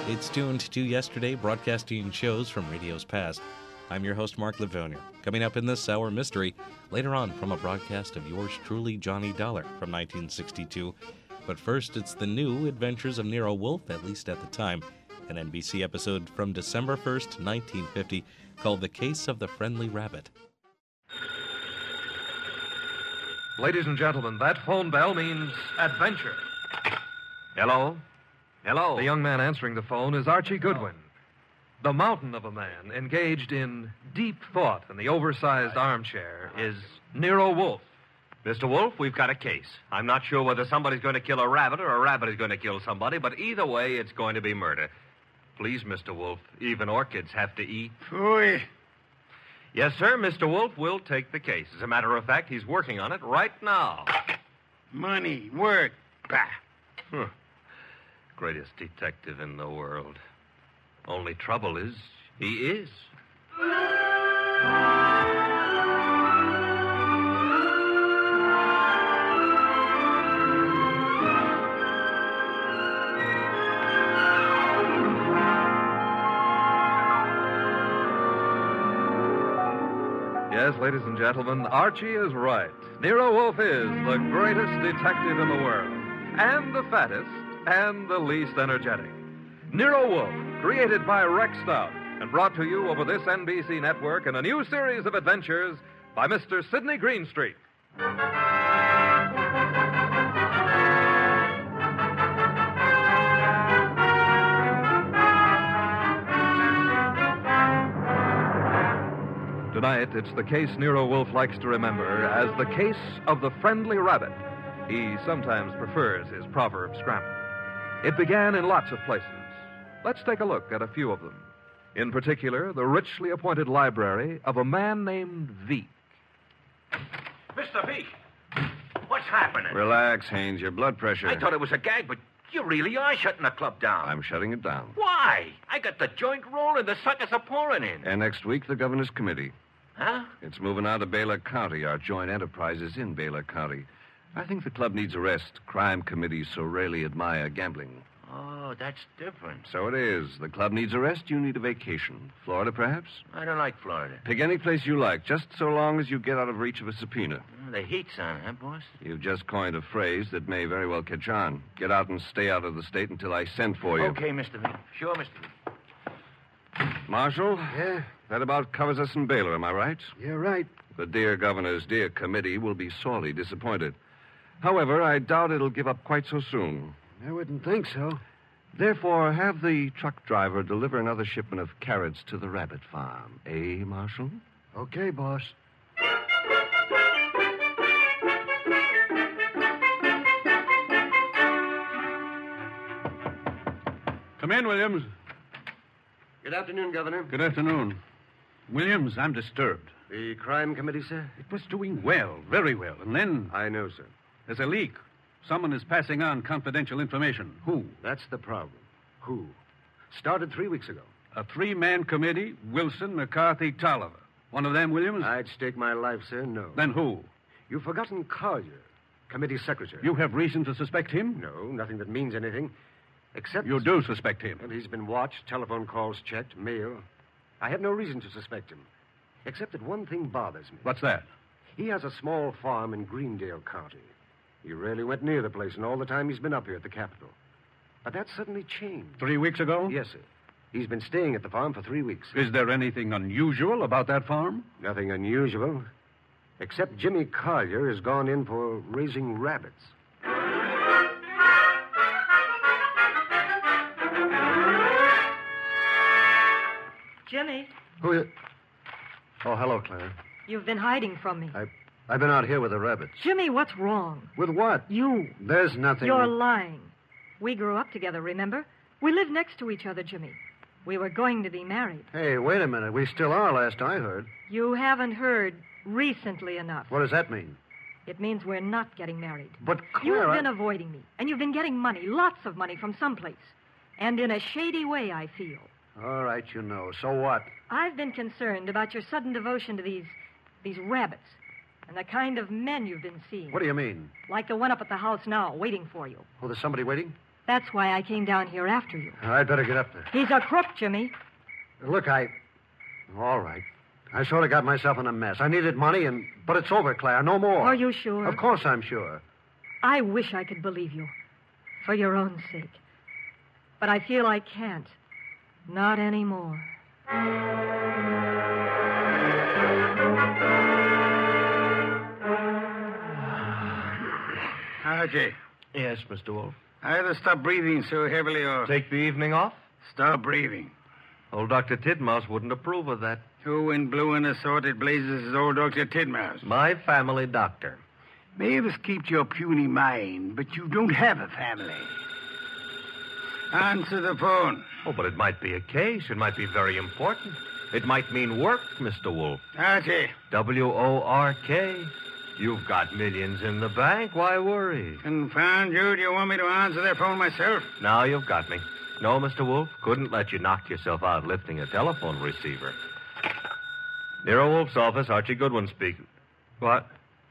It's tuned to yesterday, broadcasting shows from radio's past. I'm your host, Mark Livonia. Coming up in this hour, mystery, later on from a broadcast of yours truly, Johnny Dollar, from 1962. But first, it's the new Adventures of Nero Wolfe, at least at the time, an NBC episode from December 1st, 1950, called The Case of the Friendly Rabbit. Ladies and gentlemen, that phone bell means adventure. Hello? Hello? The young man answering the phone is Archie Goodwin, the mountain of a man engaged in deep thought in the oversized armchair is Nero Wolfe. Mr. Wolfe, we've got a case. I'm not sure whether somebody's going to kill a rabbit or a rabbit is going to kill somebody, but either way, it's going to be murder. Please, Mr. Wolfe, even orchids have to eat. Phooey. Yes, sir, Mr. Wolfe will take the case. As a matter of fact, he's working on it right now. Money, work, bah. Greatest detective in the world. Only trouble is, he is. Yes, ladies and gentlemen, Archie is right. Nero Wolfe is the greatest detective in the world, and the fattest, and the least energetic. Nero Wolfe, created by Rex Stout, and brought to you over this NBC network in a new series of adventures by Mr. Sidney Greenstreet. Tonight, it's the case Nero Wolfe likes to remember as the case of the friendly rabbit. He sometimes prefers his proverb scramble. It began in lots of places. Let's take a look at a few of them. In particular, the richly appointed library of a man named Veek. Mr. Veek, what's happening? Relax, Haynes. Your blood pressure. I thought it was a gag, but you really are shutting the club down. I'm shutting it down. Why? I got the joint rolling. The suckers are pouring in. And next week, the governor's committee. Huh? It's moving out of Baylor County. Our joint enterprise is in Baylor County. I think the club needs a rest. Crime committees so rarely admire gambling. Oh, that's different. So it is. The club needs a rest. You need a vacation. Florida, perhaps? I don't like Florida. Pick any place you like, just so long as you get out of reach of a subpoena. The heat's on, huh, boss? You've just coined a phrase that may very well catch on. Get out and stay out of the state until I send for you. Okay, Mr. Veek. Sure, Mr. Veek. Marshal? Yeah? That about covers us in Baylor, am I right? You're right. The dear governor's dear committee will be sorely disappointed. However, I doubt it'll give up quite so soon. I wouldn't think so. Therefore, have the truck driver deliver another shipment of carrots to the rabbit farm. Eh, Marshal? Okay, boss. Come in, Williams. Good afternoon, Governor. Good afternoon. Williams, I'm disturbed. The crime committee, sir? It was doing well, very well. And then I know, sir. there's a leak. Someone is passing on confidential information. Who? That's the problem. Who? Started 3 weeks ago. A three-man committee, Wilson, McCarthy, Tolliver. One of them, Williams? I'd stake my life, sir, no. Then who? You've forgotten Collier, committee secretary. You have reason to suspect him? No, nothing that means anything. Except... You do suspect him. Well, he's been watched, telephone calls checked, mail. I have no reason to suspect him. Except that one thing bothers me. What's that? He has a small farm in Greendale County. He rarely went near the place in all the time he's been up here at the Capitol. But that suddenly changed. 3 weeks ago? Yes, sir. He's been staying at the farm for 3 weeks. Is there anything unusual about that farm? Nothing unusual. Except Jimmy Collier has gone in for raising rabbits. Jimmy, Who is... Oh, hello, Clara. you've been hiding from me. I've been out here with the rabbits. Jimmy, what's wrong? With what? You. There's nothing... You're lying. We grew up together, remember? We live next to each other, Jimmy. We were going to be married. Hey, wait a minute. We still are, last I heard. You haven't heard recently enough. What does that mean? It means we're not getting married. But, Clara... You've been avoiding me, and you've been getting money, lots of money from someplace. And in a shady way, I feel. All right, you know. So what? I've been concerned about your sudden devotion to these rabbits and the kind of men you've been seeing. What do you mean? Like the one up at the house now, waiting for you. Oh, there's somebody waiting? That's why I came down here after you. I'd better get up there. He's a crook, Jimmy. Look, all right. I sort of got myself in a mess. I needed money, but it's over, Claire. No more. Are you sure? Of course I'm sure. I wish I could believe you. For your own sake. But I feel I can't. Not anymore. Archie, Yes, Mr. Wolf. either stop breathing so heavily or Take the evening off? stop breathing. Old Dr. Tidmouse wouldn't approve of that. Who in blue and assorted blazes is old Dr. Tidmouse? My family doctor. Mavis keeps your puny mind, but you don't have a family. Answer the phone. Oh, but it might be a case. It might be very important. It might mean work, Mr. Wolf. Archie, WORK. You've got millions in the bank. Why worry? confound you. Do you want me to answer that phone myself? Now you've got me. No, Mr. Wolf. Couldn't let you knock yourself out lifting a telephone receiver. Nero Wolf's office, Archie Goodwin speaking. What?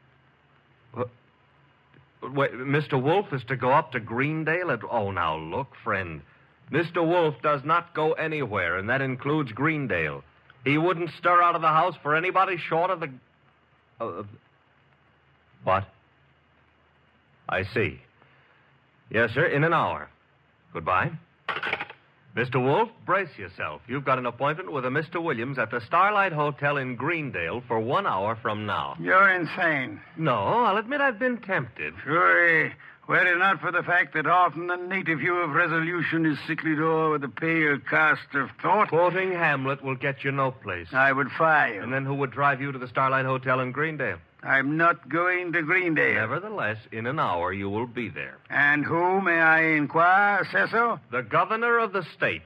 Wait, Mr. Wolf is to go up to Greendale at... Oh, now, look, friend. Mr. Wolf does not go anywhere, and that includes Greendale. He wouldn't stir out of the house for anybody short of the... What? I see. Yes, sir, in an hour. Goodbye. Mr. Wolf, brace yourself. You've got an appointment with a Mr. Williams at the Starlight Hotel in Greendale for 1 hour from now. You're insane. No, I'll admit I've been tempted. Sure, were it not for the fact that often the native hue of resolution is sicklied o'er with a pale cast of thought, Quoting Hamlet will get you no place. I would fire you. And then who would drive you to the Starlight Hotel in Greendale? I'm not going to Greendale. Nevertheless, in an hour you will be there. And who, may I inquire, says so? The governor of the state.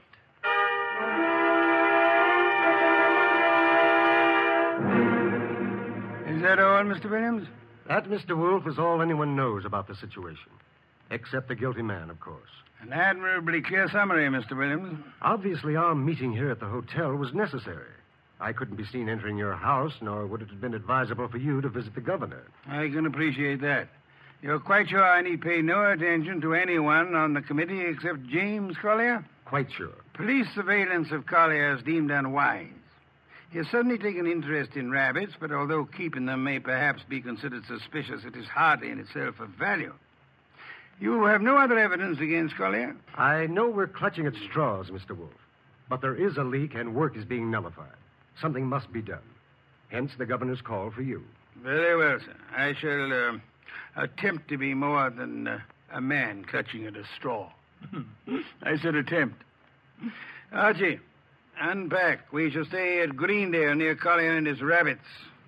Is that all, Mr. Williams? That, Mr. Wolf, is all anyone knows about the situation. Except the guilty man, of course. An admirably clear summary, Mr. Williams. Obviously, our meeting here at the hotel was necessary. I couldn't be seen entering your house, nor would it have been advisable for you to visit the governor. I can appreciate that. You're quite sure I need pay no attention to anyone on the committee except James Collier? Quite sure. Police surveillance of Collier is deemed unwise. He has suddenly taken interest in rabbits, but although keeping them may perhaps be considered suspicious, it is hardly in itself of value. You have no other evidence against Collier? I know we're clutching at straws, Mr. Wolf, but there is a leak and work is being nullified. Something must be done. Hence the governor's call for you. Very well, sir. I shall attempt to be more than a man clutching at a straw. I said attempt. Archie, unpack. We shall stay at Greendale near Collier and his rabbits.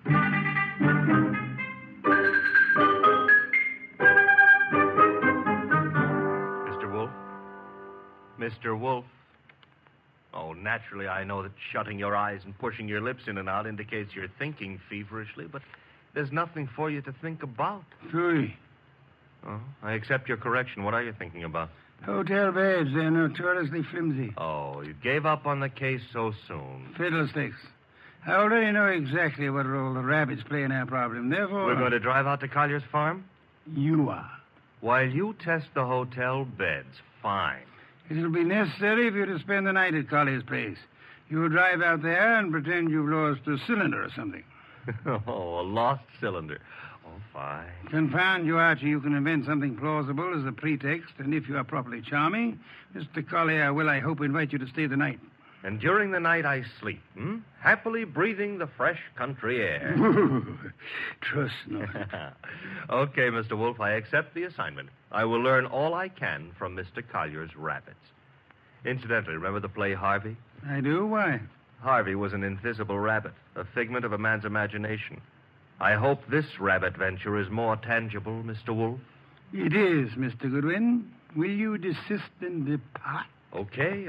Mr. Wolf? Mr. Wolf? Oh, naturally, I know that shutting your eyes and pushing your lips in and out indicates you're thinking feverishly, but there's nothing for you to think about. Truly. Oh, I accept your correction. What are you thinking about? Hotel beds, they're notoriously flimsy. Oh, you gave up on the case so soon. Fiddlesticks. I already know exactly what role the rabbits play in our problem. Therefore... We're going to drive out to Collier's farm? You are. While you test the hotel beds, fine. It'll be necessary for you to spend the night at Collier's place. You'll drive out there and pretend you've lost a cylinder or something. Oh, a lost cylinder. Oh, fine. Confound you, Archie. You can invent something plausible as a pretext, and if you are properly charming, Mr. Collier will, I hope, invite you to stay the night. And during the night I sleep, happily breathing the fresh country air. Trust no. Okay, Mr. Wolf, I accept the assignment. I will learn all I can from Mr. Collier's rabbits. Incidentally, remember the play Harvey? I do? Why? Harvey was an invisible rabbit, a figment of a man's imagination. I hope this rabbit venture is more tangible, Mr. Wolf. It is, Mr. Goodwin. Will you desist and depart? Okay.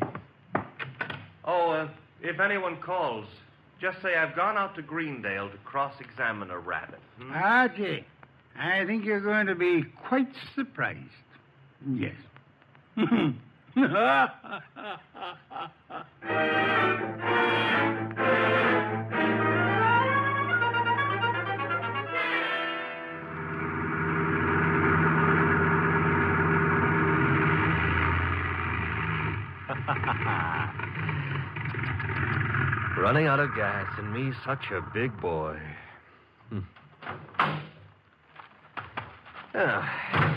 Oh, if anyone calls, just say I've gone out to Greendale to cross-examine a rabbit. Archie, I think you're going to be quite surprised. Yes. Running out of gas, and me such a big boy. Ah.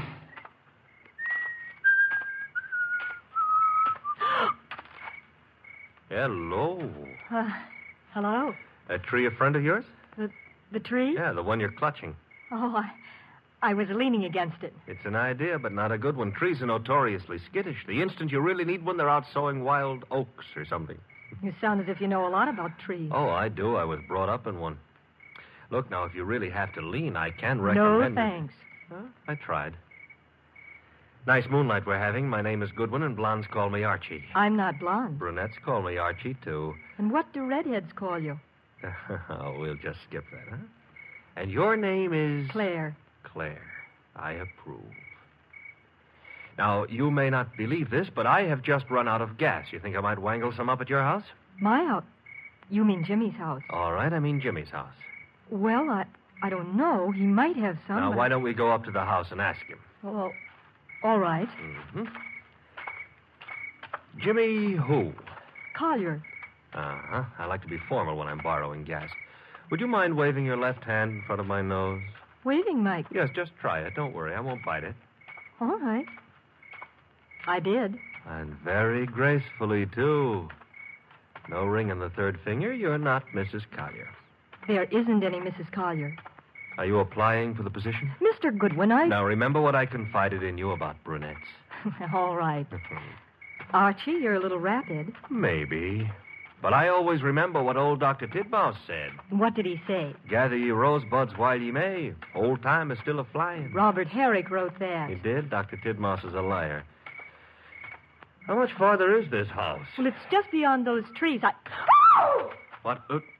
Hello. Hello? A tree a friend of yours? The tree? Yeah, the one you're clutching. Oh, I was leaning against it. It's an idea, but not a good one. Trees are notoriously skittish. The instant you really need one, they're out sowing wild oaks or something. You sound as if you know a lot about trees. Oh, I do. I was brought up in one. Look, now, if you really have to lean, I can recommend... No, thanks. Huh? I tried. Nice moonlight we're having. My name is Goodwin, and blondes call me Archie. I'm not blonde. Brunettes call me Archie, too. And what do redheads call you? Oh, we'll just skip that, huh? And your name is... Claire. Claire. I approve. Now, you may not believe this, but I have just run out of gas. You think I might wangle some up at your house? My house? You mean Jimmy's house? All right, I mean Jimmy's house. Well, I don't know. He might have some. Now, but... why don't we go up to the house and ask him? Well, all right. Mm-hmm. Jimmy who? Collier. Uh-huh. I like to be formal when I'm borrowing gas. Would you mind waving your left hand in front of my nose? Waving, Mike? Yes, just try it. Don't worry. I won't bite it. All right. I did. And very gracefully, too. No ring on the third finger. You're not Mrs. Collier. There isn't any Mrs. Collier. Are you applying for the position? Mr. Goodwin, Now, remember what I confided in you about brunettes. All right. Archie, you're a little rapid. Maybe. But I always remember what old Dr. Tidmouse said. What did he say? Gather ye rosebuds while ye may. Old time is still a-flying. Robert Herrick wrote that. He did? Dr. Tidmouse is a liar. How much farther is this house? Well, it's just beyond those trees. Oh! What?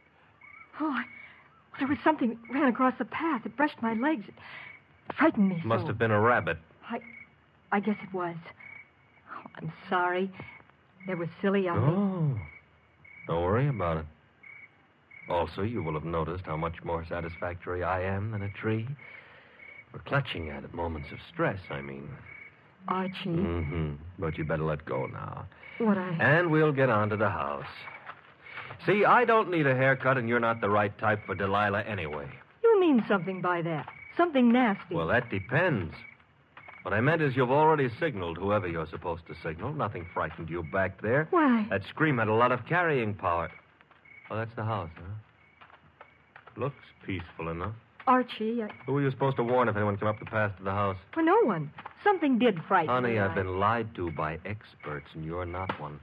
There was something ran across the path. It brushed my legs. It frightened me so. Must have been a rabbit. I guess it was. Oh, I'm sorry. That was silly of me. Oh. Don't worry about it. Also, you will have noticed how much more satisfactory I am than a tree. For clutching at moments of stress, I mean. Archie. Mm-hmm. But you better let go now. What And we'll get on to the house. See, I don't need a haircut, and you're not the right type for Delilah anyway. You mean something by that. Something nasty. Well, that depends. What I meant is you've already signaled whoever you're supposed to signal. Nothing frightened you back there. Why? That scream had a lot of carrying power. Oh, that's the house, huh? Looks peaceful enough. Archie, Who were you supposed to warn if anyone came up the path to the house? For no one. Something did frighten me. Honey, I've been lied to by experts, and you're not one.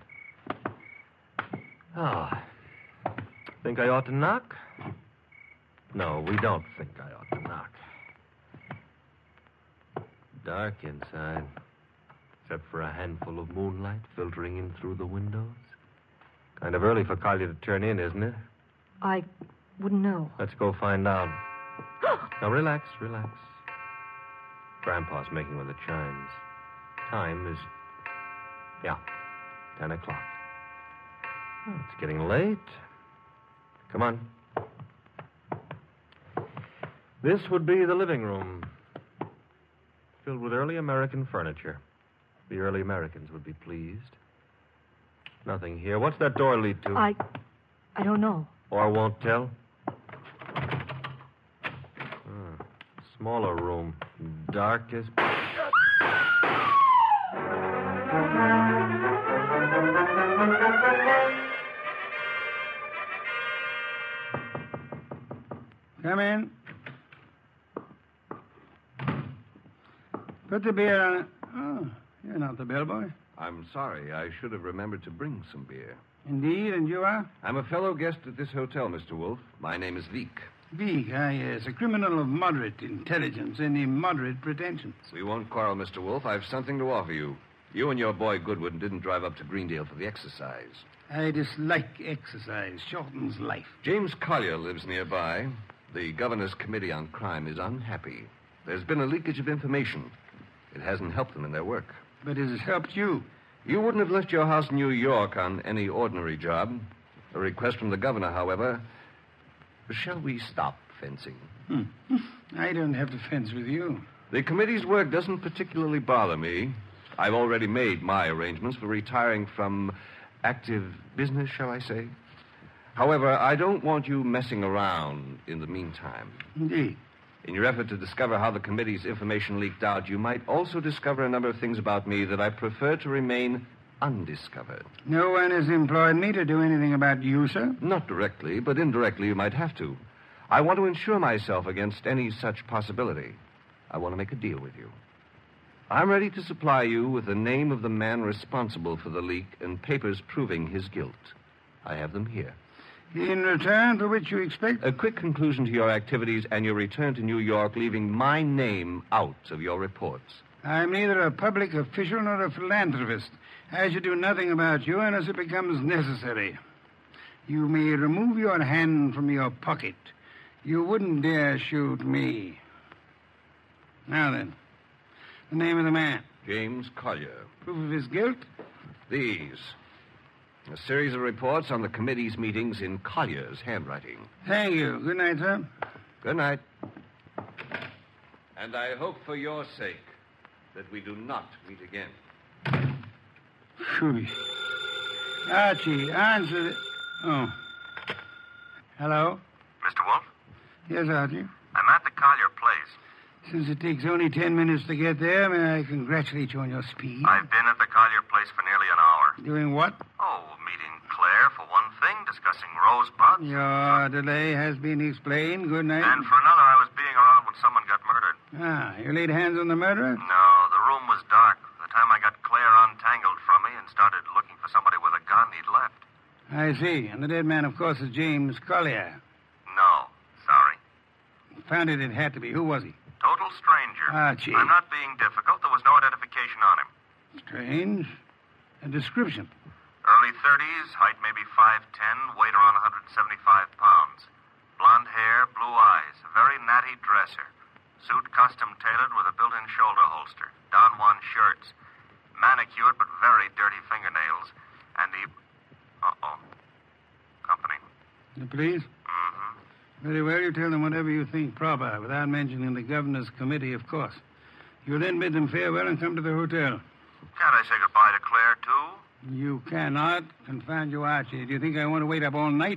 Ah. Think I ought to knock? No, we don't think I ought to knock. Dark inside, except for a handful of moonlight filtering in through the windows. Kind of early for Collier to turn in, isn't it? I wouldn't know. Let's go find out. Now, relax. Grandpa's making with the chimes. Time is, 10 o'clock. Oh, it's getting late. Come on. This would be the living room. Filled with early American furniture. The early Americans would be pleased. Nothing here. What's that door lead to? I don't know. Or won't tell? Smaller room. Dark as... Come in. Put the beer on it. Oh, you're not the bellboy. I'm sorry. I should have remembered to bring some beer. Indeed, and you are? I'm a fellow guest at this hotel, Mr. Wolf. My name is Veek. Veek, yes. A criminal of moderate intelligence and immoderate pretensions. We won't quarrel, Mr. Wolf. I've something to offer you. You and your boy Goodwin didn't drive up to Greendale for the exercise. I dislike exercise. Shortens life. James Collier lives nearby. The Governor's Committee on Crime is unhappy. There's been a leakage of information. It hasn't helped them in their work. But it has helped you. You wouldn't have left your house in New York on any ordinary job. A request from the governor, however. Shall we stop fencing? I don't have to fence with you. The committee's work doesn't particularly bother me. I've already made my arrangements for retiring from active business, shall I say? However, I don't want you messing around in the meantime. Indeed. In your effort to discover how the committee's information leaked out, you might also discover a number of things about me that I prefer to remain undiscovered. No one has employed me to do anything about you, sir? Not directly, but indirectly you might have to. I want to insure myself against any such possibility. I want to make a deal with you. I'm ready to supply you with the name of the man responsible for the leak and papers proving his guilt. I have them here. In return for which you expect? A quick conclusion to your activities and your return to New York, leaving my name out of your reports. I'm neither a public official nor a philanthropist. I should do nothing about you unless it becomes necessary. You may remove your hand from your pocket. You wouldn't dare shoot me. Now then, the name of the man. James Collier. Proof of his guilt? These. A series of reports on the committee's meetings in Collier's handwriting. Thank you. Good night, sir. Good night. And I hope for your sake that we do not meet again. Phew. Archie, answer the... Oh. Hello? Mr. Wolf? Yes, Archie. I'm at the Collier place. Since it takes only 10 minutes to get there, may I congratulate you on your speed? I've been at the Collier place for nearly an hour. Doing what? Oh, meeting Claire for one thing, discussing Rosebud. Your delay has been explained. Good night. And for another, I was being around when someone got murdered. Ah, you laid hands on the murderer? No, the room was dark. By the time I got Claire untangled from me and started looking for somebody with a gun, he'd left. I see. And the dead man, of course, is James Collier. No, sorry. Found it had to be. Who was he? Total stranger. Archie. I'm not being difficult. There was no identification on him. Strange. A description. Early 30s, height maybe 5'10", weight around 175 pounds. Blonde hair, blue eyes, a very natty dresser. Suit custom tailored with a built-in shoulder holster. Don Juan shirts. Manicured but very dirty fingernails. And he... Uh-oh. Company. The police? Mm-hmm. Very well, you tell them whatever you think proper, without mentioning the governor's committee, of course. You'll then bid them farewell and come to the hotel. Can't I say goodbye to Claire, too? You cannot. Confound you, Archie. Do you think I want to wait up all night?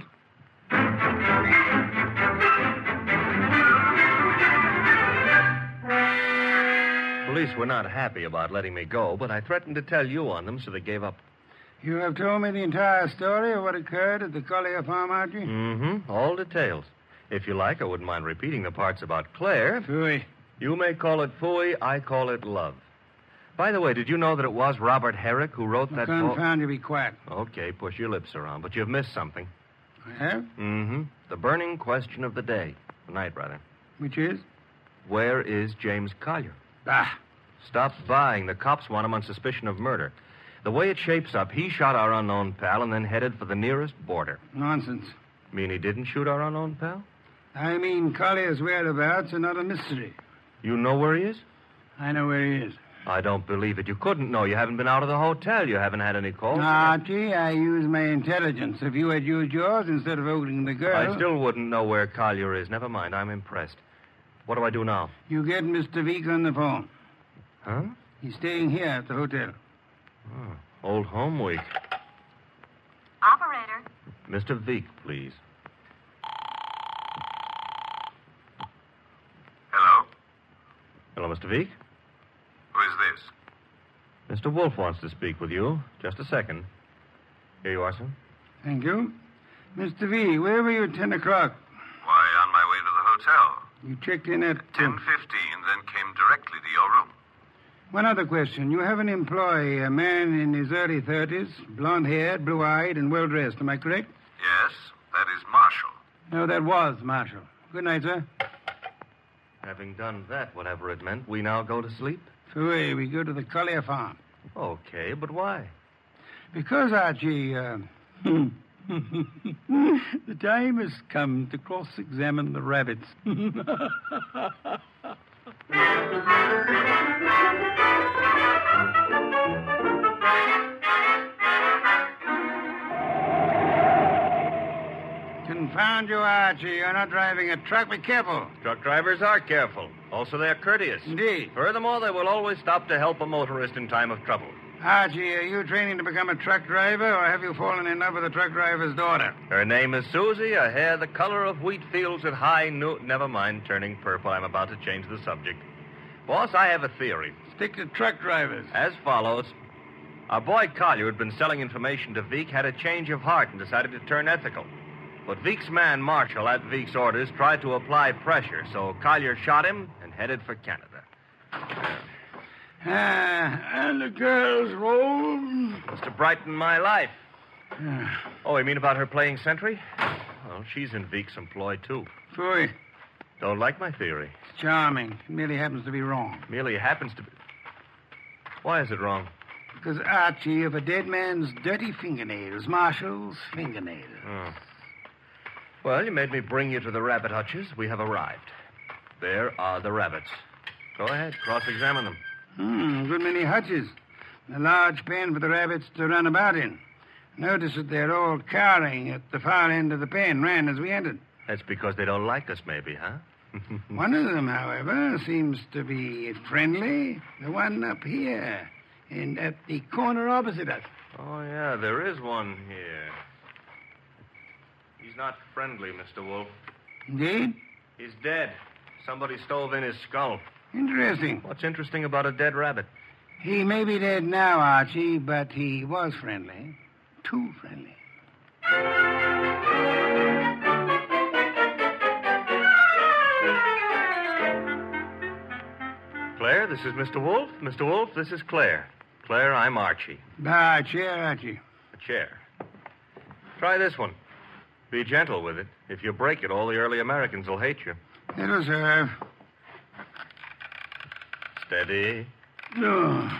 Police were not happy about letting me go, but I threatened to tell you on them, so they gave up. You have told me the entire story of what occurred at the Collier farm, Archie? Mm-hmm. All details. If you like, I wouldn't mind repeating the parts about Claire. Phooey. You may call it phooey, I call it love. By the way, did you know that it was Robert Herrick who wrote that book? Confound you, be quiet. Okay, push your lips around, but you've missed something. I have? Mm-hmm. The burning question of the day. The night, rather. Which is? Where is James Collier? Bah. Stop vying. The cops want him on suspicion of murder. The way it shapes up, he shot our unknown pal and then headed for the nearest border. Nonsense. Mean he didn't shoot our unknown pal? I mean, Collier's whereabouts are not a mystery. You know where he is? I know where he is. I don't believe it. You couldn't know. You haven't been out of the hotel. You haven't had any calls. Archie, I use my intelligence. If you had used yours instead of voting the girl... I still wouldn't know where Collier is. Never mind. I'm impressed. What do I do now? You get Mr. Veek on the phone. Huh? He's staying here at the hotel. Oh, old home week. Operator. Mr. Veek, please. Hello? Hello, Mr. Veek. Who is this? Mr. Wolf wants to speak with you. Just a second. Here you are, sir. Thank you. Mr. V, where were you at 10 o'clock? Why, on my way to the hotel. You checked in at... 10:15, then came directly to your room. One other question. You have an employee, a man in his early 30s, blonde-haired, blue-eyed, and well-dressed. Am I correct? Yes, that is Marshall. No, that was Marshall. Good night, sir. Having done that, whatever it meant, we now go to sleep? Fouet, we go to the Collier farm. Okay, but why? Because, Archie, the time has come to cross-examine the rabbits. Confound you, Archie. You're not driving a truck. Be careful. Truck drivers are careful. Also, they're courteous. Indeed. Furthermore, they will always stop to help a motorist in time of trouble. Archie, are you training to become a truck driver, or have you fallen in love with a truck driver's daughter? Her name is Susie, her hair the color of wheat fields at high noon. Never mind turning purple. I'm about to change the subject. Boss, I have a theory. Stick to truck drivers. As follows. Our boy Collier had been selling information to Veek, had a change of heart, and decided to turn ethical. But Veek's man, Marshall, at Veek's orders, tried to apply pressure, so Collier shot him and headed for Canada. And the girl's roll. Was to brighten my life. Oh, you mean about her playing sentry? Well, she's in Veek's employ, too. Phooey. Don't like my theory. It's charming. It merely happens to be wrong. Merely happens to be... Why is it wrong? Because, Archie, of a dead man's dirty fingernails, Marshall's fingernails. Oh. Well, you made me bring you to the rabbit hutches. We have arrived. There are the rabbits. Go ahead, cross-examine them. A good many hutches. A large pen for the rabbits to run about in. Notice that they're all cowering at the far end of the pen, ran as we entered. That's because they don't like us, maybe, huh? One of them, however, seems to be friendly. The one up here, and at the corner opposite us. Oh, yeah, there is one here. He's not friendly, Mr. Wolf. Indeed? He's dead. Somebody stove in his skull. Interesting. What's interesting about a dead rabbit? He may be dead now, Archie, but he was friendly. Too friendly. Claire, this is Mr. Wolf. Mr. Wolf, this is Claire. Claire, I'm Archie. A chair, Archie. A chair. Try this one. Be gentle with it. If you break it, all the early Americans will hate you. It'll serve. Steady. Oh.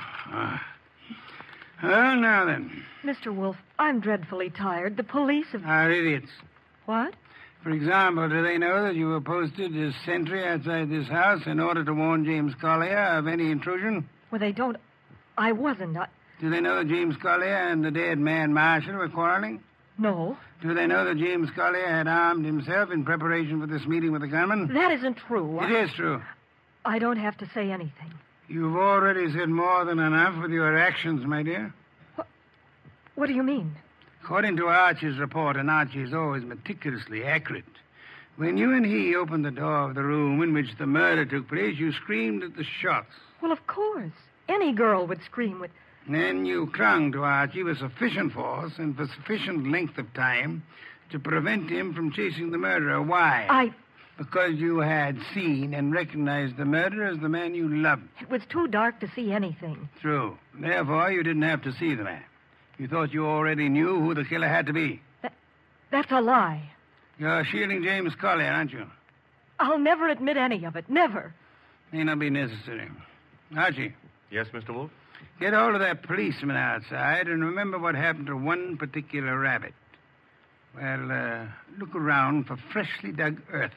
Well, now then. Mr. Wolf, I'm dreadfully tired. The police have... Are idiots. What? For example, do they know that you were posted as sentry outside this house in order to warn James Collier of any intrusion? Well, they don't... I wasn't. Do they know that James Collier and the dead man Marshall were quarreling? No. Do they know that James Collier had armed himself in preparation for this meeting with the gunman? That isn't true. It is true. I don't have to say anything. You've already said more than enough with your actions, my dear. What do you mean? According to Archie's report, and Archie is always meticulously accurate, when you and he opened the door of the room in which the murder took place, you screamed at the shots. Well, of course. Any girl would scream with... Then you clung to Archie with sufficient force and for sufficient length of time to prevent him from chasing the murderer. Why? Because you had seen and recognized the murderer as the man you loved. It was too dark to see anything. True. Therefore, you didn't have to see the man. You thought you already knew who the killer had to be. That's a lie. You're shielding James Collier, aren't you? I'll never admit any of it. Never. May not be necessary. Archie. Yes, Mr. Wolf? Get hold of that policeman outside and remember what happened to one particular rabbit. Well, look around for freshly dug earth.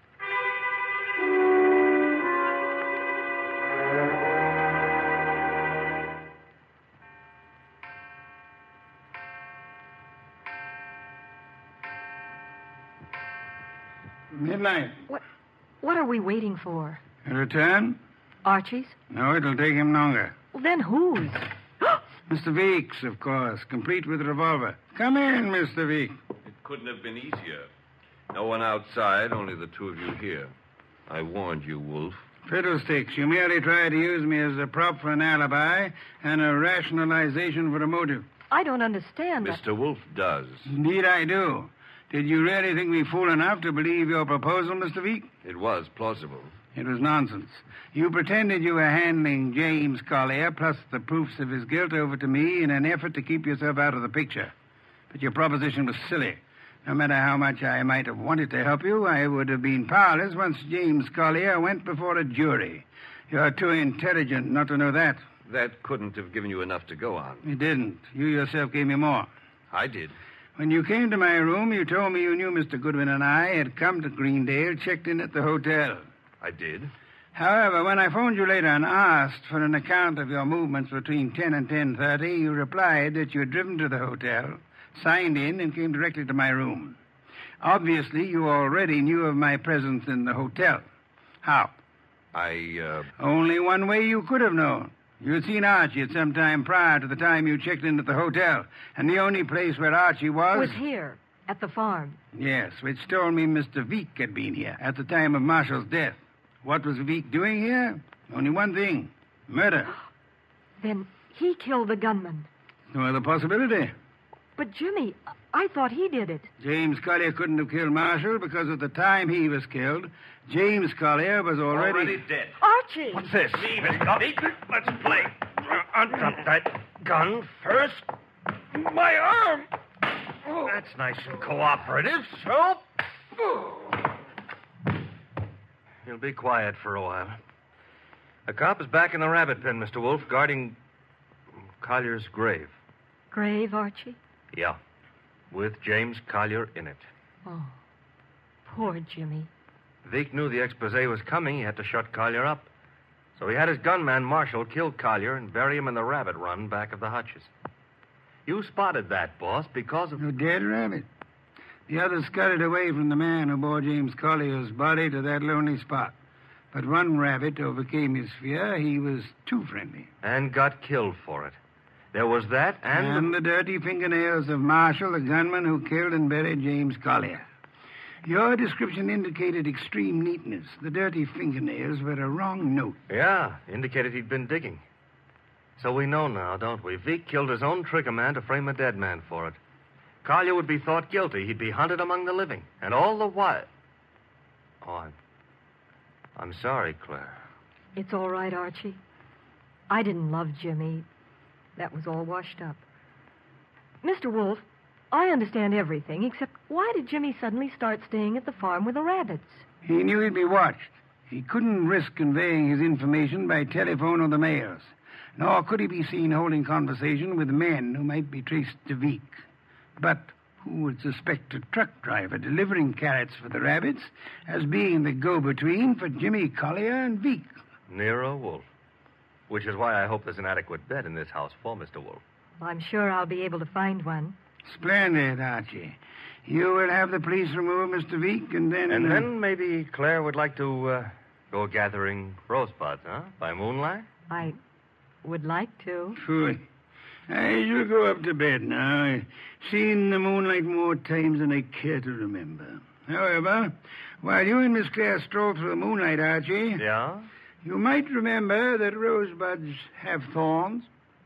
Midnight. What are we waiting for? A return? Archie's? No, it'll take him longer. Well, then whose? Mr. Veek's, of course, complete with revolver. Come in, Mr. Veek. It couldn't have been easier. No one outside, only the two of you here. I warned you, Wolf. Fiddlesticks. You merely tried to use me as a prop for an alibi and a rationalization for a motive. I don't understand. Mr. Wolf does. Indeed, I do. Did you really think me fool enough to believe your proposal, Mr. Veek? It was plausible. It was nonsense. You pretended you were handing James Collier, plus the proofs of his guilt, over to me in an effort to keep yourself out of the picture. But your proposition was silly. No matter how much I might have wanted to help you, I would have been powerless once James Collier went before a jury. You're too intelligent not to know that. That couldn't have given you enough to go on. It didn't. You yourself gave me more. I did. When you came to my room, you told me you knew Mr. Goodwin and I had come to Greendale, checked in at the hotel. I did. However, when I phoned you later and asked for an account of your movements between 10 and 10:30, you replied that you had driven to the hotel, signed in, and came directly to my room. Obviously, you already knew of my presence in the hotel. How? Only one way you could have known. You'd seen Archie at some time prior to the time you checked in at the hotel. And the only place where Archie was here, at the farm. Yes, which told me Mr. Veek had been here at the time of Marshall's death. What was Veek doing here? Only one thing. Murder. Then he killed the gunman. No other possibility. But, Jimmy, I thought he did it. James Collier couldn't have killed Marshall because at the time he was killed, James Collier was already dead. Archie! What's this? Leave it, Gubby. Let's play. Untap that gun first. My arm! That's nice and cooperative, so. You'll be quiet for a while. The cop is back in the rabbit pen, Mr. Wolf, guarding Collier's grave. Grave, Archie? Yeah, with James Collier in it. Oh, poor Jimmy. Veek knew the expose was coming. He had to shut Collier up. So he had his gunman, Marshall, kill Collier and bury him in the rabbit run back of the hutches. You spotted that, boss, because of... A dead rabbit. The others scurried away from the man who bore James Collier's body to that lonely spot. But one rabbit overcame his fear. He was too friendly. And got killed for it. There was that and the dirty fingernails of Marshall, the gunman who killed and buried James Collier. Your description indicated extreme neatness. The dirty fingernails were a wrong note. Yeah, indicated he'd been digging. So we know now, don't we? Veek killed his own trigger man to frame a dead man for it. Collier would be thought guilty. He'd be hunted among the living. And all the while... Oh, I'm sorry, Claire. It's all right, Archie. I didn't love Jimmy. That was all washed up. Mr. Wolf, I understand everything, except why did Jimmy suddenly start staying at the farm with the rabbits? He knew he'd be watched. He couldn't risk conveying his information by telephone or the mails. Nor could he be seen holding conversation with men who might be traced to Veek. But who would suspect a truck driver delivering carrots for the rabbits as being the go-between for Jimmy Collier and Veek? Nero Wolf. Which is why I hope there's an adequate bed in this house for Mr. Wolf. I'm sure I'll be able to find one. Splendid, Archie. You will have the police remove Mr. Veek, and then... And then maybe Claire would like to go gathering rosebuds, huh? By moonlight? I would like to. Sure. I shall go up to bed now. I've seen the moonlight more times than I care to remember. However, while you and Miss Claire stroll through the moonlight, Archie... Yeah? You might remember that rosebuds have thorns.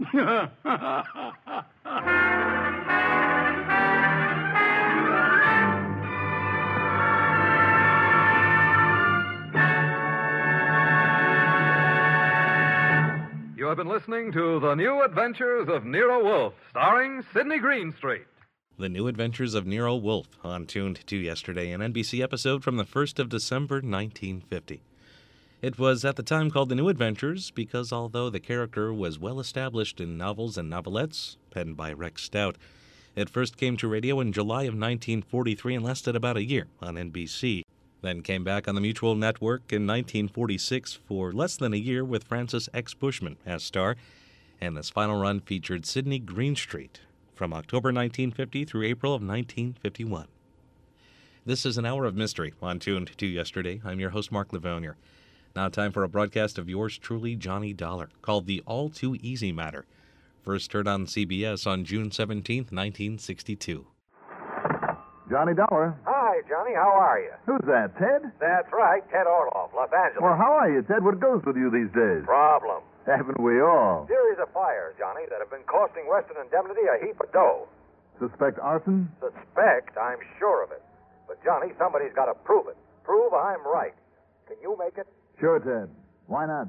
You have been listening to The New Adventures of Nero Wolfe, starring Sidney Greenstreet. The New Adventures of Nero Wolfe, on Tuned to Yesterday, an NBC episode from the 1st of December, 1950. It was at the time called The New Adventures because although the character was well established in novels and novelettes, penned by Rex Stout, it first came to radio in July of 1943 and lasted about a year on NBC. Then came back on the Mutual Network in 1946 for less than a year with Francis X. Bushman as star, and this final run featured Sidney Greenstreet from October 1950 through April of 1951. This is an hour of mystery on Tuned to Yesterday. I'm your host, Mark Livonier. Now time for a broadcast of yours truly, Johnny Dollar, called The All Too Easy Matter. First heard on CBS on June 17, 1962. Johnny Dollar. Hi, Johnny. How are you? Who's that, Ted? That's right, Ted Orloff, Los Angeles. Well, how are you, Ted? What goes with you these days? Problem. Haven't we all? Series of fires, Johnny, that have been costing Western Indemnity a heap of dough. Suspect arson? Suspect? I'm sure of it. But, Johnny, somebody's got to prove it. Prove I'm right. Can you make it? Sure, Ted. Why not?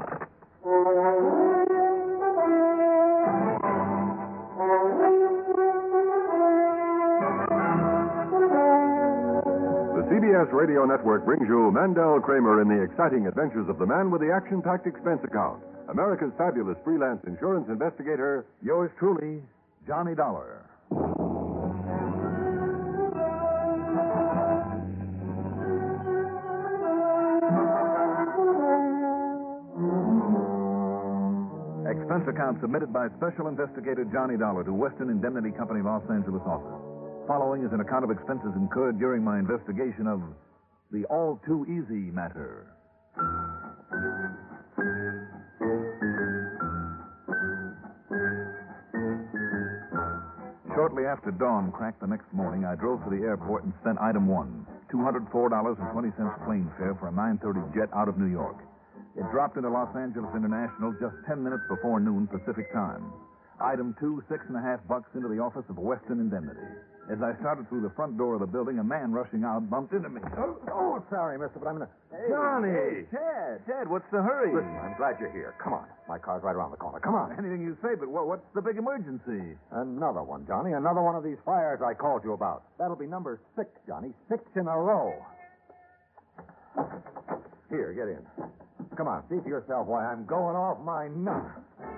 The CBS Radio Network brings you Mandel Kramer in the exciting adventures of the man with the action-packed expense account. America's fabulous freelance insurance investigator, yours truly, Johnny Dollar. Expense account submitted by Special Investigator Johnny Dollar to Western Indemnity Company, Los Angeles office. Following is an account of expenses incurred during my investigation of the All Too Easy matter. Shortly after dawn cracked the next morning, I drove to the airport and spent item one, $204.20 plane fare for a 9:30 jet out of New York. It dropped into Los Angeles International just 10 minutes before noon Pacific time. Item two, $6.50 into the office of Western Indemnity. As I started through the front door of the building, a man rushing out bumped into me. Oh, sorry, mister, but I'm in a... Johnny! Hey, Ted, what's the hurry? Listen, I'm glad you're here. Come on. My car's right around the corner. Come on. Anything you say, but what's the big emergency? Another one, Johnny. Another one of these fires I called you about. That'll be number 6, Johnny. 6 in a row. Here, get in. Come on, see for yourself why I'm going off my nut.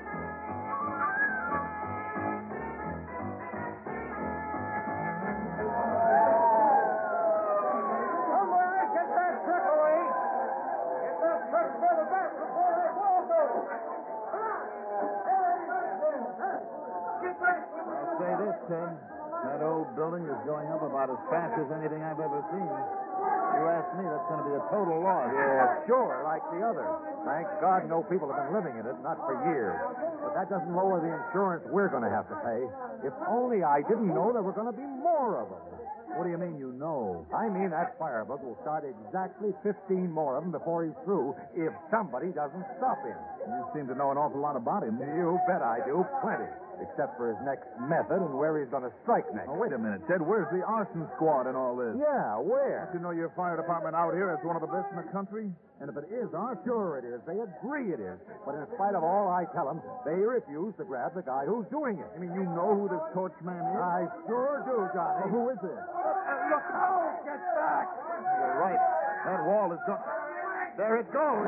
Ted, that old building is going up about as fast as anything I've ever seen. You ask me, that's going to be a total loss. Yeah, sure, like the others. Thank God no people have been living in it, not for years. But that doesn't lower the insurance we're going to have to pay. If only I didn't know there were going to be more of them. What do you mean, you know? I mean that firebug will start exactly 15 more of them before he's through if somebody doesn't stop him. You seem to know an awful lot about him. You bet I do. Plenty. Except for his next method and where he's going to strike next. Oh, wait a minute, Ted. Where's the arson squad in all this? Yeah, where? Don't you know your fire department out here is one of the best in the country? And if it is arson, sure it is. They agree it is. But in spite of all I tell them, they refuse to grab the guy who's doing it. I mean, you know who this torch man is? I sure do, Johnny. Well, who is it? Look out! Get back! You're right. That wall is gone. There it goes.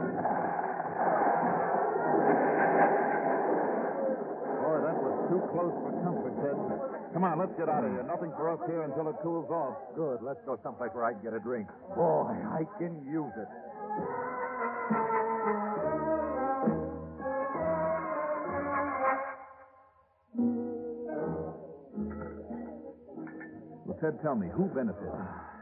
Too close for comfort, Ted. Come on, let's get out of here. Nothing for us here until it cools off. Good. Let's go someplace where I can get a drink. Boy, I can use it. Well, Ted, tell me, who benefits?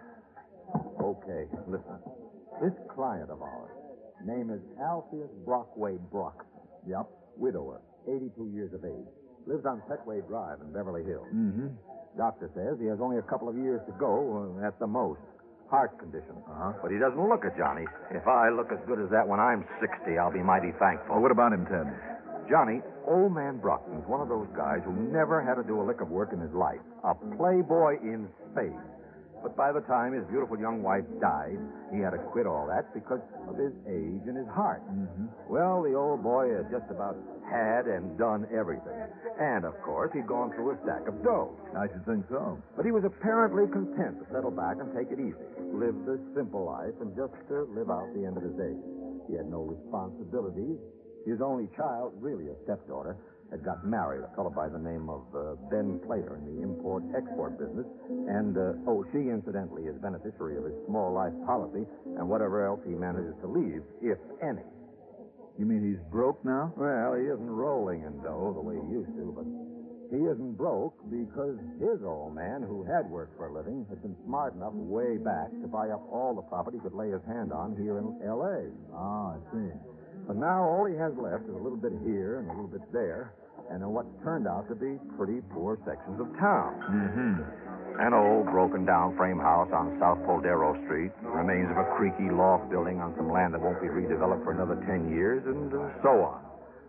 Okay, listen. This client of ours, name is Alpheus Brockway Broxton. Yep. Widower, 82 years of age. Lives on Petway Drive in Beverly Hills. Mm-hmm. Doctor says he has only a couple of years to go, at the most. Heart condition. But he doesn't look it, Johnny. If I look as good as that when I'm 60, I'll be mighty thankful. Well, what about him, Ted? Johnny, old man Brockton's one of those guys who never had to do a lick of work in his life. A playboy in spades. But by the time his beautiful young wife died, he had to quit all that because of his age and his heart. Mm-hmm. Well, the old boy had just about had and done everything. And, of course, he'd gone through a stack of dough. I should think so. But he was apparently content to settle back and take it easy. Lived a simple life and just live out the end of his days. He had no responsibilities. His only child, really a stepdaughter, had got married, a fellow by the name of Ben Plater in the import-export business. And, she incidentally is beneficiary of his small life policy and whatever else he manages to leave, if any. You mean he's broke now? Well, he isn't rolling in dough the way he used to, but he isn't broke because his old man, who had worked for a living, had been smart enough way back to buy up all the property he could lay his hand on here in L.A. Ah, I see. But now all he has left is a little bit here and a little bit there, and in what turned out to be pretty poor sections of town. Mm-hmm. An old broken-down frame house on South Poldero Street, remains of a creaky loft building on some land that won't be redeveloped for another 10 years, and so on.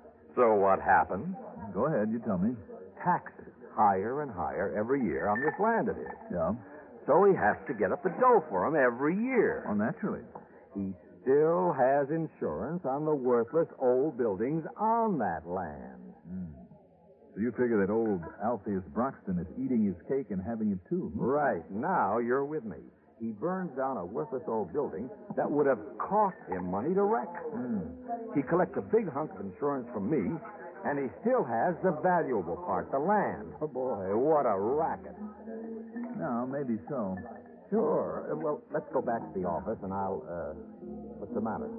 So what happened? Go ahead, you tell me. Taxes, higher and higher every year on this land it is. Yeah? So he has to get up the dough for him every year. Oh, naturally. He still has insurance on the worthless old buildings on that land. Mm. So you figure that old Alpheus Broxton is eating his cake and having it too. Hmm? Right. Now you're with me. He burns down a worthless old building that would have cost him money to wreck. Mm. He collects a big hunk of insurance from me, and he still has the valuable part, the land. Oh, boy, what a racket. No, maybe so. Sure. Well, let's go back to the office, and what's the matter?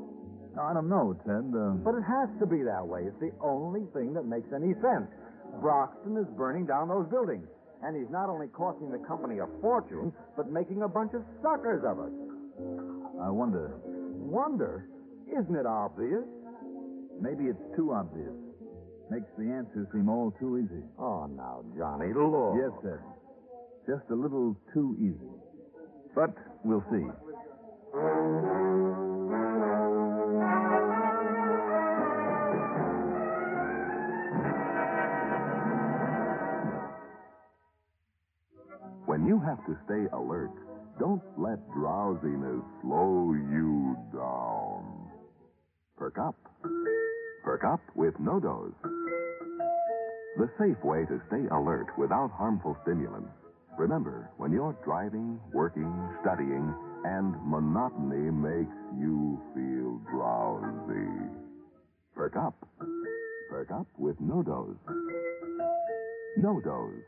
I don't know, Ted. But it has to be that way. It's the only thing that makes any sense. Broxton is burning down those buildings. And he's not only costing the company a fortune, but making a bunch of suckers of us. I wonder. Wonder? Isn't it obvious? Maybe it's too obvious. Makes the answer seem all too easy. Oh, now, Johnny, look. Yes, Ted. Just a little too easy. But we'll see. When you have to stay alert, don't let drowsiness slow you down. Perk up. Perk up with No-Dose. The safe way to stay alert without harmful stimulants. Remember, when you're driving, working, studying, and monotony makes you feel drowsy. Perk up. Perk up with No-Dose. No-Dose.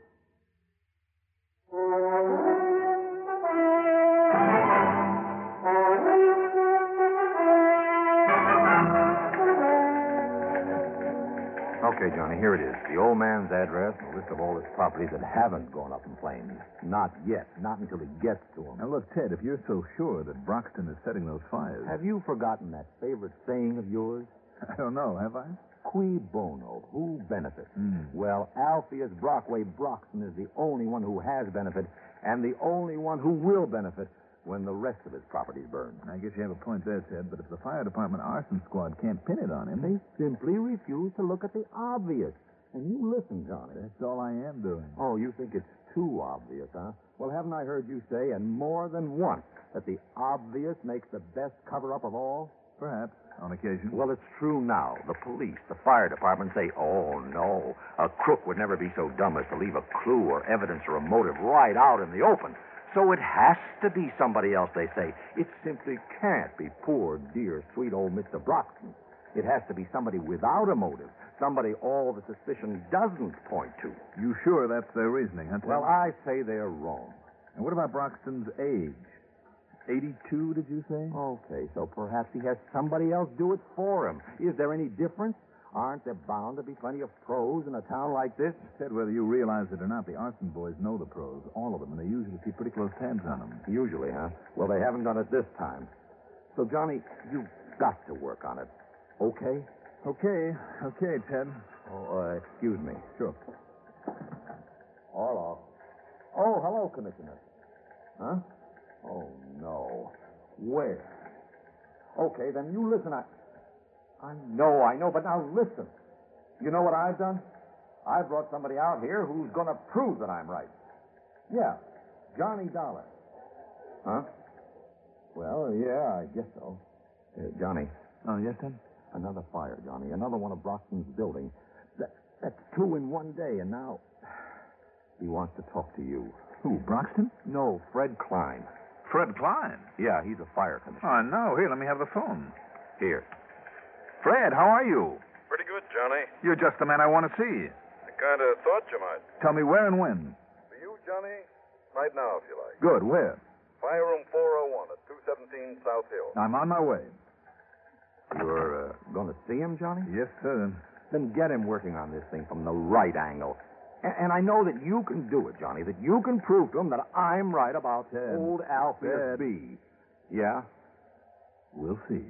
Okay, Johnny, here it is. The old man's address and a list of all his properties that haven't gone up in flames. Not yet. Not until he gets to them. Now, look, Ted, if you're so sure that Broxton is setting those fires... Have you forgotten that favorite saying of yours? I don't know, have I? Qui bono? Who benefits? Well, Alpheus Brockway Broxton is the only one who has benefit and the only one who will benefit when the rest of his properties burn. I guess you have a point there, Ted, but if the fire department arson squad can't pin it on him... They simply refuse to look at the obvious. And you listen, Johnny. That's all I am doing. Oh, you think it's too obvious, huh? Well, haven't I heard you say, and more than once, that the obvious makes the best cover-up of all? Perhaps, on occasion. Well, it's true now. The police, the fire department say, oh, no, a crook would never be so dumb as to leave a clue or evidence or a motive right out in the open. So it has to be somebody else, they say. It simply can't be poor, dear, sweet old Mr. Broxton. It has to be somebody without a motive, somebody all the suspicion doesn't point to. You sure that's their reasoning, huh, Ted? Well, I say they're wrong. And what about Broxton's age? 82, did you say? Okay, so perhaps he has somebody else do it for him. Is there any difference? Aren't there bound to be plenty of pros in a town like this? Ted, whether you realize it or not, the arson boys know the pros, all of them, and they usually keep pretty close tabs on them. Usually, huh? Well, they haven't done it this time. So, Johnny, you've got to work on it. Okay? Okay, Ted. Oh, excuse me. Sure. Orloff. Oh, hello, Commissioner. Huh? Oh, no. Where? Okay, then you listen. I know, but now listen. You know what I've done? I brought somebody out here who's going to prove that I'm right. Yeah, Johnny Dollar. Huh? Well, yeah, I guess so. Johnny. Oh, yes, Ted? Another fire, Johnny. Another one of Broxton's buildings. That's two in one day, and now he wants to talk to you. Who, Broxton? No, Fred Klein. Fred Klein? Yeah, he's a fire commissioner. Oh, no. Here, let me have the phone. Here. Fred, how are you? Pretty good, Johnny. You're just the man I want to see. I kind of thought you might. Tell me where and when. For you, Johnny, right now, if you like. Good, where? Fire room 401 at 217 South Hill. I'm on my way. You're going to see him, Johnny? Yes, sir. Then get him working on this thing from the right angle. And I know that you can do it, Johnny, that you can prove to him that I'm right about old Alpheus B. Yeah? We'll see.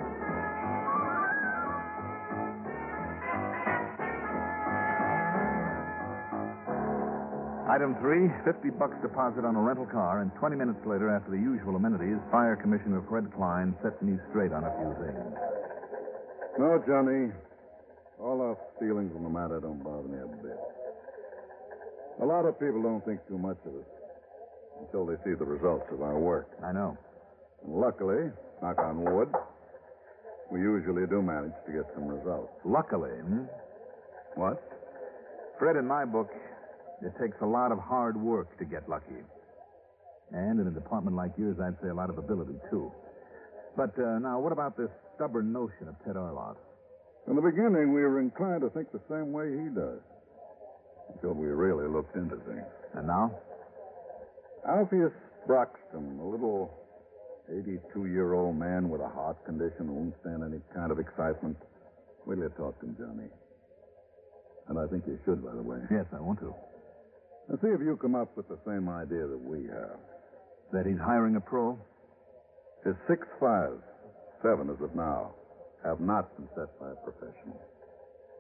Item 3, $50 deposit on a rental car, and 20 minutes later, after the usual amenities, Fire Commissioner Fred Klein sets me straight on a few things. No, Johnny. Orloff's feelings on the matter don't bother me a bit. A lot of people don't think too much of us until they see the results of our work. I know. And luckily, knock on wood, we usually do manage to get some results. Luckily, What? Fred, in my book, it takes a lot of hard work to get lucky. And in a department like yours, I'd say a lot of ability, too. But now, what about this stubborn notion of Ted Orloff? In the beginning, we were inclined to think the same way he does. Until we really looked into things. And now? Alpheus Broxton, a little 82-year-old man with a heart condition who won't stand any kind of excitement. Wait till you talk to him, Johnny. And I think you should, by the way. Yes, I want to. And see if you come up with the same idea that we have. That he's hiring a pro? His 6 fires, 7 as of now, have not been set by a professional.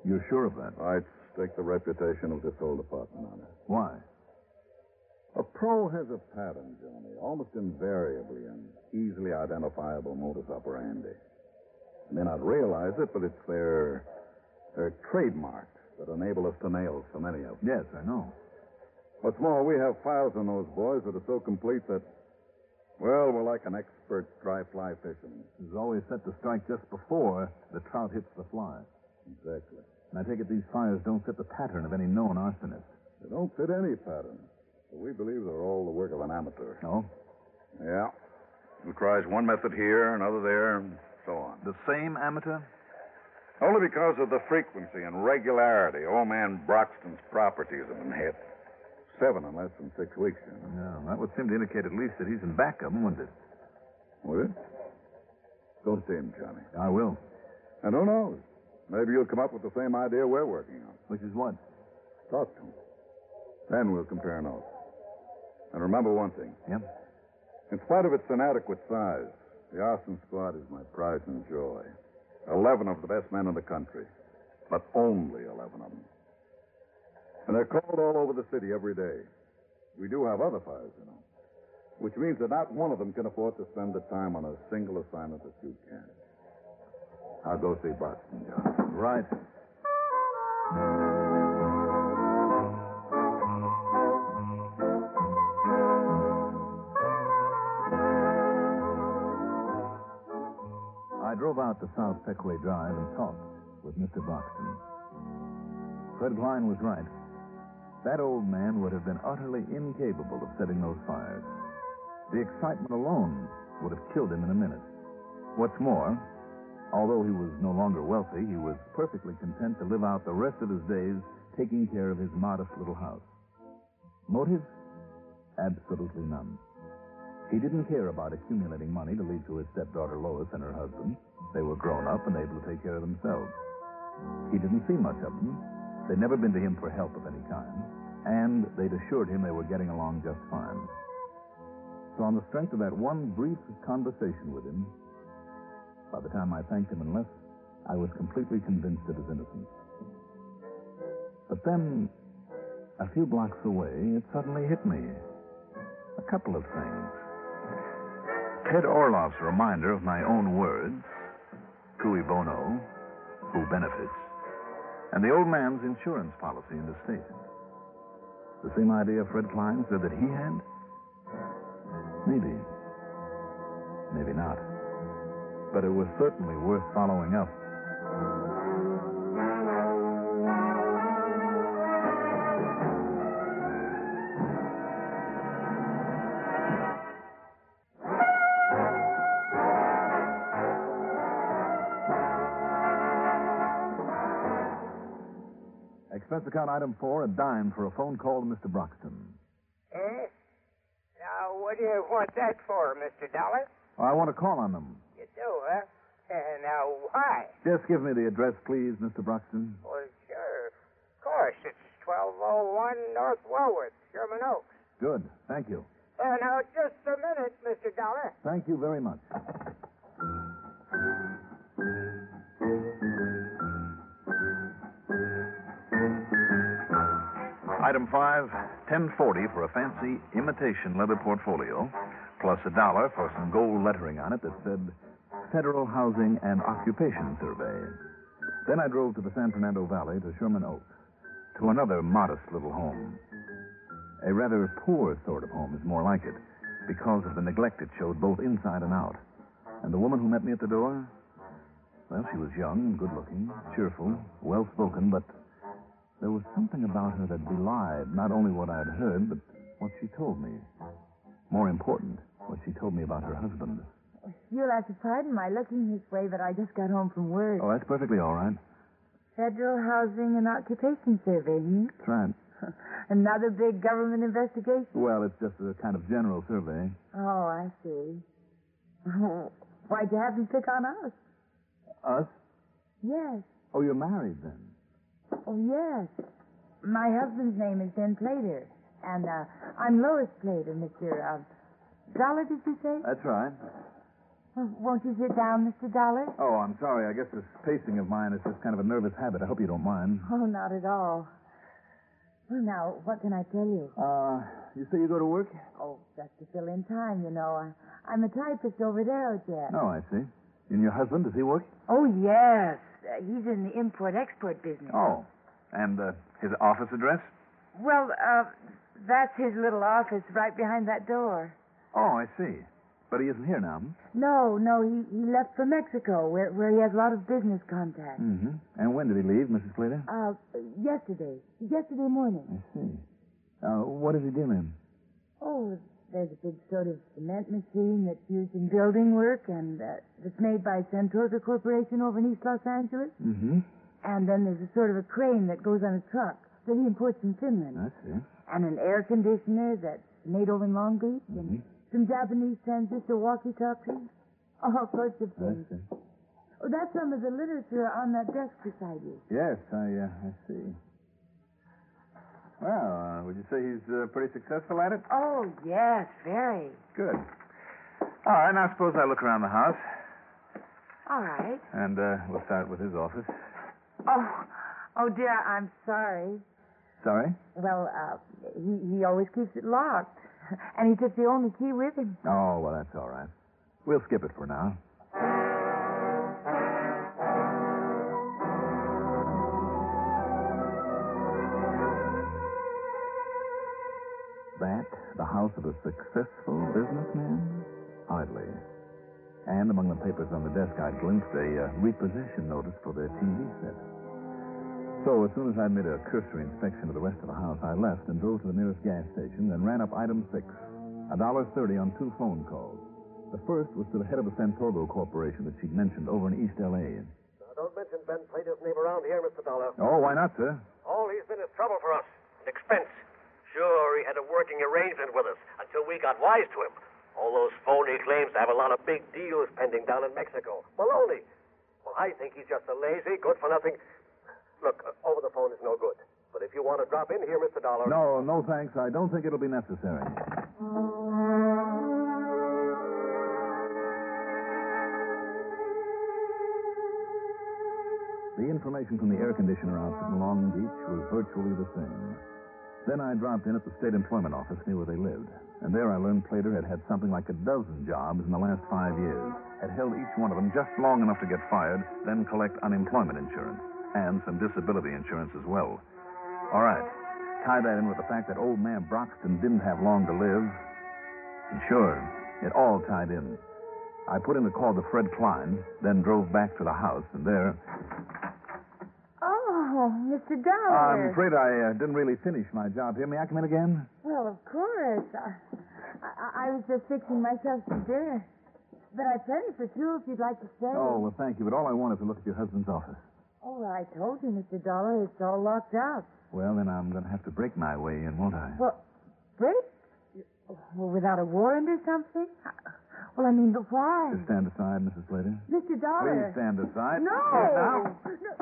You're sure of that? I'd stake the reputation of this whole department on it. Why? A pro has a pattern, Johnny, almost invariably an easily identifiable modus operandi. They may not realize it, but it's their trademarks that enable us to nail so many of them. Yes, I know. What's more, we have files on those boys that are so complete that, well, we're like an expert dry fly fisherman. It's always set to strike just before the trout hits the fly. Exactly. And I take it these fires don't fit the pattern of any known arsonist. They don't fit any pattern. But we believe they're all the work of an amateur. Oh? Yeah. Who tries one method here, another there, and so on. The same amateur? Only because of the frequency and regularity old man Broxton's properties have been hit. 7 in less than 6 weeks. No, that would seem to indicate at least that he's in back of them, wouldn't it? Would it? Go see him, Johnny. I will. And who knows? Maybe you'll come up with the same idea we're working on. Which is what? Talk to him. Then we'll compare notes. And remember one thing. Yeah? In spite of its inadequate size, the arson squad is my pride and joy. 11 of the best men in the country. But only 11 of them. And they're called all over the city every day. We do have other fires, you know. Which means that not one of them can afford to spend the time on a single assignment that you can. I'll go see Broxton, John. Right. I drove out to South Peckway Drive and talked with Mr. Broxton. Fred Klein was right. That old man would have been utterly incapable of setting those fires. The excitement alone would have killed him in a minute. What's more, although he was no longer wealthy, he was perfectly content to live out the rest of his days taking care of his modest little house. Motive? Absolutely none. He didn't care about accumulating money to leave to his stepdaughter Lois and her husband. They were grown up and able to take care of themselves. He didn't see much of them. They'd never been to him for help of any kind, and they'd assured him they were getting along just fine. So on the strength of that one brief conversation with him, by the time I thanked him and left, I was completely convinced of his innocence. But then, a few blocks away, it suddenly hit me. A couple of things. Ted Orloff's reminder of my own words, cui bono, who benefits, and the old man's insurance policy and estate. The same idea Fred Klein said that he had? Maybe. Maybe not. But it was certainly worth following up. Expense account item 4, a dime for a phone call to Mr. Broxton. Eh? Now, what do you want that for, Mr. Dollar? I want to call on them. You do, huh? Now, why? Just give me the address, please, Mr. Broxton. Well, sure. Of course. It's 1201 North Walworth, Sherman Oaks. Good. Thank you. Now, just a minute, Mr. Dollar. Thank you very much. Item 5, $10.40 for a fancy imitation leather portfolio, plus $1 for some gold lettering on it that said Federal Housing and Occupation Survey. Then I drove to the San Fernando Valley to Sherman Oaks, to another modest little home. A rather poor sort of home is more like it, because of the neglect it showed both inside and out. And the woman who met me at the door? Well, she was young and good-looking, cheerful, well-spoken, but there was something about her that belied not only what I'd heard, but what she told me. More important, what she told me about her husband. You'll have to pardon my looking this way, but I just got home from work. Oh, that's perfectly all right. Federal Housing and Occupation Survey, That's right. Another big government investigation? Well, it's just a kind of general survey. Oh, I see. Why'd you have them pick on us? Us? Yes. Oh, you're married then? Oh, yes. My husband's name is Ben Plater, and I'm Lois Plater, Mr. Dollar, did you say? That's right. Won't you sit down, Mr. Dollar? Oh, I'm sorry. I guess this pacing of mine is just kind of a nervous habit. I hope you don't mind. Oh, not at all. Well, now, what can I tell you? You say you go to work? Oh, just to fill in time, you know. I'm a typist over there, Jack. Oh, I see. And your husband, does he work? Oh, yes. He's in the import-export business. Oh. And his office address? Well, that's his little office right behind that door. Oh, I see. But he isn't here now. No, he left for Mexico, where he has a lot of business contacts. Mm-hmm. And when did he leave, Mrs. Plater? Yesterday morning. I see. What is he doing? Oh, there's a big sort of cement machine that's used in building work, and that's made by Centrosa Corporation over in East Los Angeles. Mm-hmm. And then there's a sort of a crane that goes on a truck that he imports from Finland. I see. And an air conditioner that's made over in Long Beach, and some Japanese transistor walkie-talkies. All sorts of things. I see. Oh, that's some of the literature on that desk beside you. Yes, I see. Well, would you say he's pretty successful at it? Oh, yes, very. Good. All right, now suppose I look around the house. All right. And we'll start with his office. Oh, dear, I'm sorry. Sorry? Well, he always keeps it locked. And he took the only key with him. Oh, well, that's all right. We'll skip it for now. That the house of a successful businessman? Hardly. And among the papers on the desk, I glimpsed a repossession notice for their TV set. So, as soon as I'd made a cursory inspection of the rest of the house, I left and drove to the nearest gas station and ran up item 6, $1.30 on 2 phone calls. The first was to the head of the Santogo Corporation that she'd mentioned over in East L.A. Now, don't mention Ben Plater's name around here, Mr. Dollar. Oh, why not, sir? All he's been is trouble for us. And expense. Sure, he had a working arrangement with us until we got wise to him. All those phony claims to have a lot of big deals pending down in Mexico. Baloney. Well, I think he's just a lazy, good-for-nothing... Look, over the phone is no good. But if you want to drop in here, Mr. Dollar... No, thanks. I don't think it'll be necessary. The information from the air conditioner outfit in Long Beach was virtually the same. Then I dropped in at the state employment office near where they lived. And there I learned Plater had had something like a dozen jobs in the last 5 years. Had held each one of them just long enough to get fired, then collect unemployment insurance. And some disability insurance as well. All right. Tie that in with the fact that old man Broxton didn't have long to live. And sure, it all tied in. I put in a call to Fred Klein, then drove back to the house, and there... Oh, Mr. Dollar. I'm afraid I didn't really finish my job here. May I come in again? Well, of course. I was just fixing myself some dinner. But I've plenty for two if you'd like to stay. Oh, well, thank you. But all I want is to look at your husband's office. Oh, I told you, Mr. Dollar, it's all locked up. Well, then I'm going to have to break my way in, won't I? Well, break? Well, without a warrant or something? Well, I mean, but why? Just stand aside, Mrs. Slater. Mr. Dollar. Please stand aside. No. Yes, now.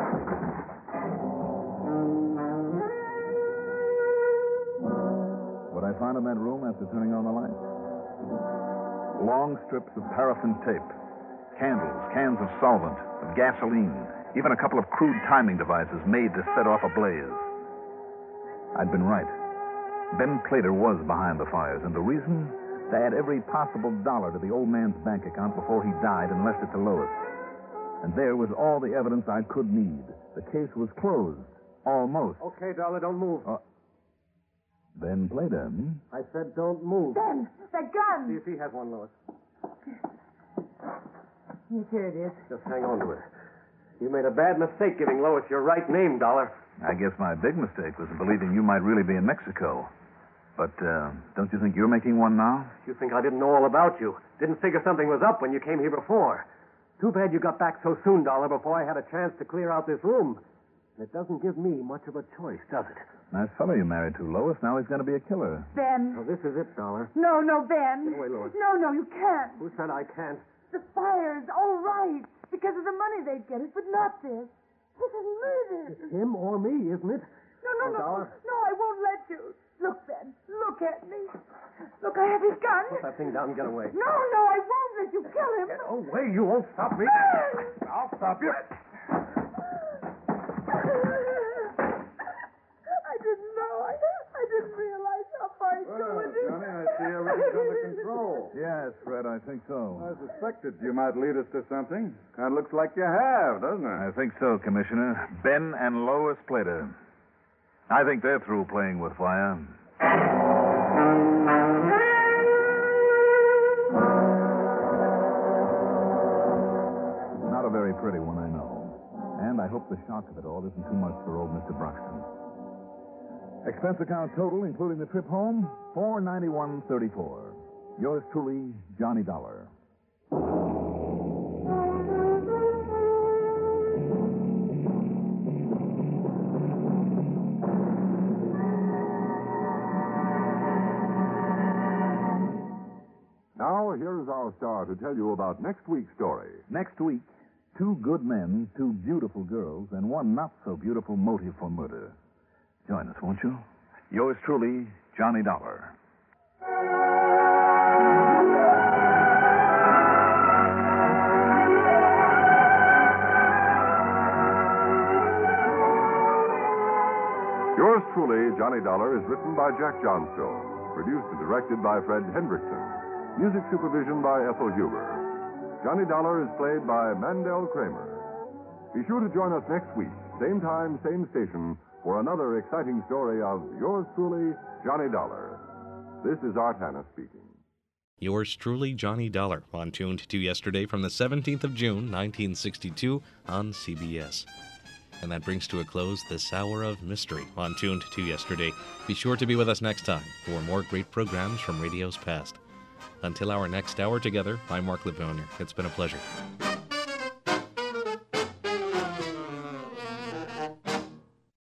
What I found in that room after turning on the lights? Long strips of paraffin tape, candles, cans of solvent, of gasoline, even a couple of crude timing devices made to set off a blaze. I'd been right. Ben Plater was behind the fires, and the reason? To add every possible dollar to the old man's bank account before he died and left it to Lois. And there was all the evidence I could need. The case was closed. Almost. Okay, Dollar, don't move. Ben Plater, I said don't move. Ben, that gun! See if he has one, Lois. Yes, here it is. Just hang on to it. You made a bad mistake giving Lois your right name, Dollar. I guess my big mistake was believing you might really be in Mexico. But don't you think you're making one now? You think I didn't know all about you. Didn't figure something was up when you came here before. Too bad you got back so soon, Dollar, before I had a chance to clear out this room. It doesn't give me much of a choice, does it? Nice fellow you married to, Lois. Now he's going to be a killer. Ben. So this is it, Dollar. No, Ben. Get away, Lois. No, you can't. Who said I can't? The fire's all right. Because of the money they'd get it, but not this. This is murder. It's him or me, isn't it? No, Dollar. No, I won't let you. Look, Ben. Look at me. Look, I have his gun. Put that thing down and get away. No, I won't let you kill him. Get away. You won't stop me. I'll stop you. I didn't know. I didn't realize how far he'd go with it. Johnny, I see everything's under control. Yes, Fred, I think so. I suspected you might lead us to something. Kind of looks like you have, doesn't it? I think so, Commissioner. Ben and Lois Plater. I think they're through playing with fire. Not a very pretty one, I know. And I hope the shock of it all isn't too much for old Mr. Broxton. Expense account total, including the trip home, $491.34. Yours truly, Johnny Dollar. Now, here's our star to tell you about next week's story. Next week, 2 good men, 2 beautiful girls, and 1 not-so-beautiful motive for murder. Join us, won't you? Yours truly, Johnny Dollar. Yours truly, Johnny Dollar, is written by Jack Johnstone, produced and directed by Fred Hendrickson, music supervision by Ethel Huber. Johnny Dollar is played by Mandel Kramer. Be sure to join us next week, same time, same station, for another exciting story of yours truly, Johnny Dollar. This is Art Hanna speaking. Yours truly, Johnny Dollar, on Tuned to Yesterday from the 17th of June, 1962, on CBS. And that brings to a close this hour of mystery on Tuned to Yesterday. Be sure to be with us next time for more great programs from radio's past. Until our next hour together, I'm Mark Livonia. It's been a pleasure.